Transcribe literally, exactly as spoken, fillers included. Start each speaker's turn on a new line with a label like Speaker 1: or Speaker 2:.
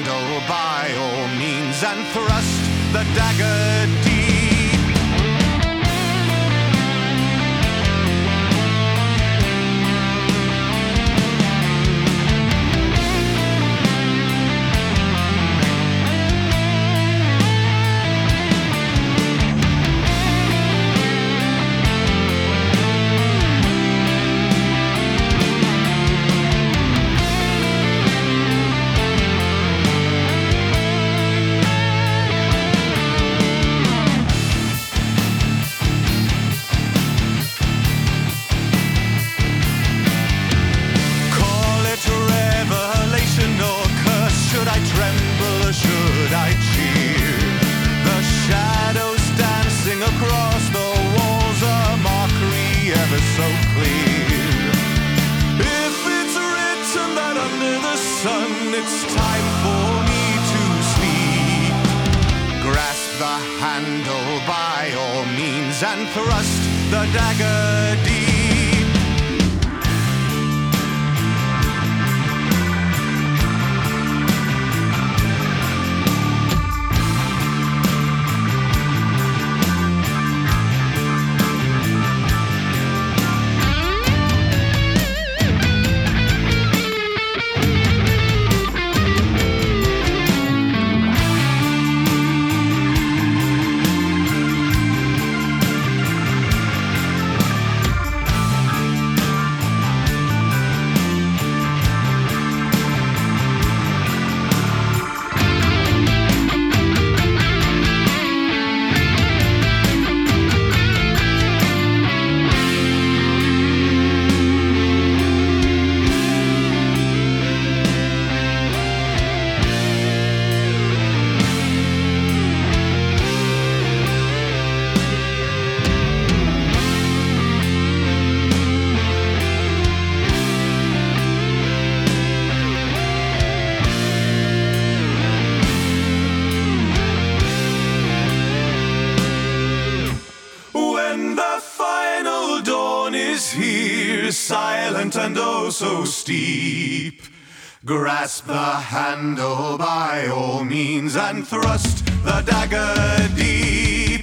Speaker 1: handle by all means and thrust the dagger deep. Should I cheer? The shadows dancing across the walls, a mockery ever so clear. If it's written that under the sun it's time for me to sleep, grasp the handle by all means and thrust the dagger deep. Here, silent and oh so steep, grasp the handle by all means and thrust the dagger deep.